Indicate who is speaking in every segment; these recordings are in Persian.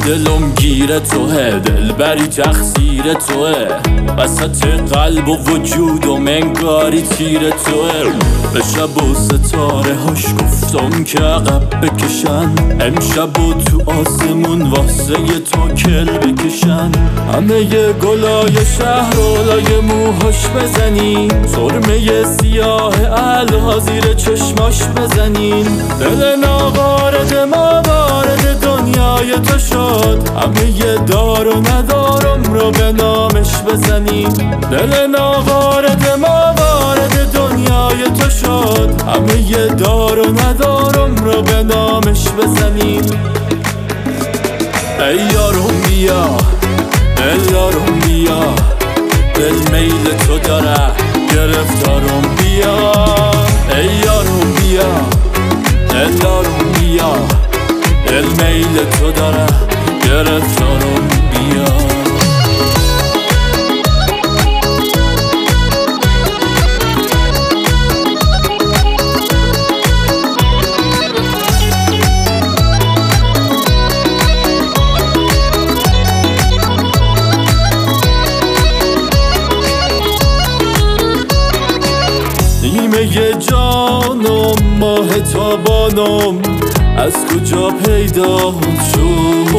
Speaker 1: دلم گیر توه، دلبری تقصیر توه، وسط قلب و وجودم انگاری تیر توه. به شب و ستاره هاش گفتم که عقب بکشن، امشب و تو آسمون واسه تو کل بکشن. همه گلای شهر و لای موهاش بزنین، سرمه سیاه الها زیر چشماش بزنین. دل ناوارد ما وارد دنیای تو شد، همه دار و ندارم رو به نامش بزنین. دل ناوارد ما وارد دنیای تو شد، همه دار و ندارم رو به نامش بزنین. ای یارم بیا، ای یارم بیا، دل میل تو داره گرفتارم بیا. ای یارم بیا، ای یارم بیا، دل میل تو داره گرفتارم بیا. نیمه جانم ماه تابانم از کجا پیدا شد؟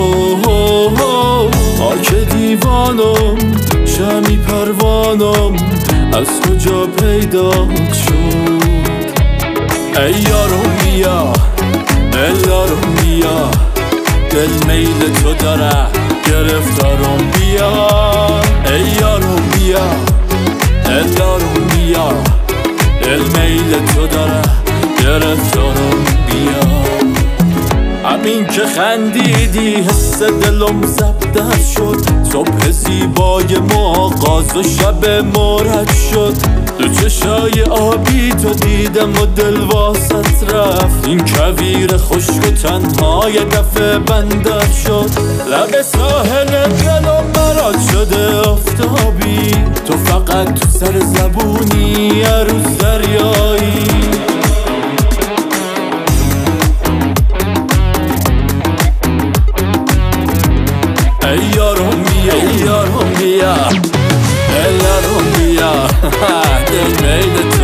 Speaker 1: خاک دیوانم شمی پروانم از کجا پیدا شد؟ ای یارم بیا، ای یارم بیا، دل میل تو داره گرفتارم بیا. ای یارم بیا، ای یارم بیا، دل میل تو داره گرفتارم بیا. همین که خندیدی حس دلم زبدر شد، صبح زیبای ما آغاز و شب مرد شد. دو چشای آبی تو دیدم و دل واسط رفت، این کویر خشک و تنها یه دفعه بندر شد. لب ساحل دلم مراد شده آفتابی، تو فقط تو سر زبونی عروس دریایی. ای یارم بیا، ای یارم بیا، ای یارم بیا، دل میل